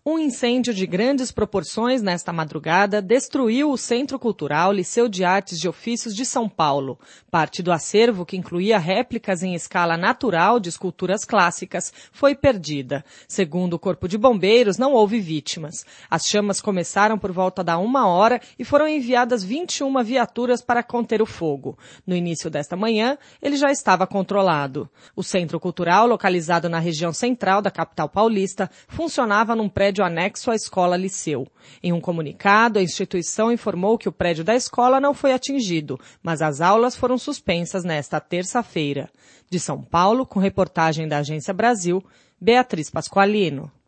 Um incêndio de grandes proporções nesta madrugada destruiu o Centro Cultural Liceu de Artes de Ofícios de São Paulo. Parte do acervo, que incluía réplicas em escala natural de esculturas clássicas, foi perdida. Segundo o Corpo de Bombeiros, não houve vítimas. As chamas começaram por volta da 1h e foram enviadas 21 viaturas para conter o fogo. No início desta manhã, ele já estava controlado. O Centro Cultural, localizado na região central da capital paulista, funcionava num prédio anexo à Escola Liceu. Em um comunicado, a instituição informou que o prédio da escola não foi atingido, mas as aulas foram suspensas nesta terça-feira. De São Paulo, com reportagem da Agência Brasil, Beatriz Pasqualino.